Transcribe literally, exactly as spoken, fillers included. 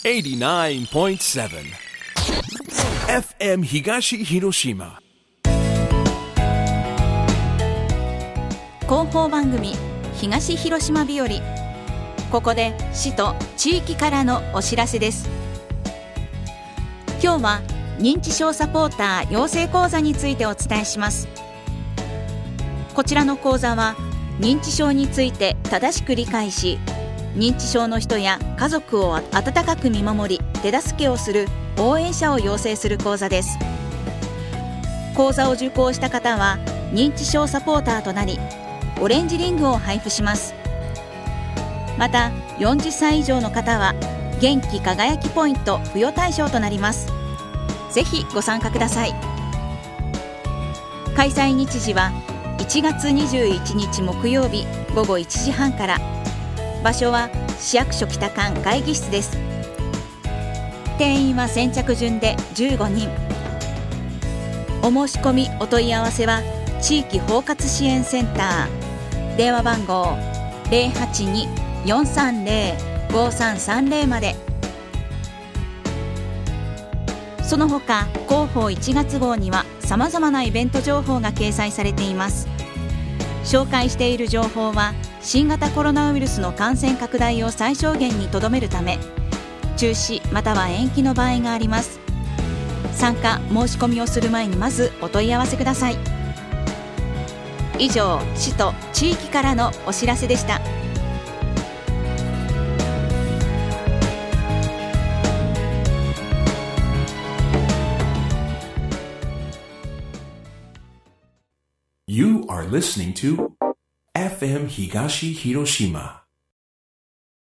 エイティナインポイントセブン エフエム 東広島広報番組東広島日和。ここで市と地域からのお知らせです。今日は認知症サポーター養成講座についてお伝えします。こちらの講座は認知症について正しく理解し、認知症の人や家族を温かく見守り手助けをする応援者を養成する講座です。講座を受講した方は認知症サポーターとなり、オレンジリングを配布します。またよんじゅっさい以上の方は元気輝きポイント付与対象となります。ぜひご参加ください。開催日時はいちがつにじゅういちにち木曜日ごごいちじはんから。場所は市役所北館会議室です。定員は先着順でじゅうごにん。お申し込みお問い合わせは地域包括支援センター電話番号 ゼロはちに よんさんゼロ ごさんさんゼロ まで。その他広報いちがつ号にはさまざまなイベント情報が掲載されています。紹介している情報は新型コロナウイルスの感染拡大を最小限にとどめるため、中止または延期の場合があります。参加申し込みをする前にまずお問い合わせください。以上、市と地域からのお知らせでした。 You are listening to エフエム 東広島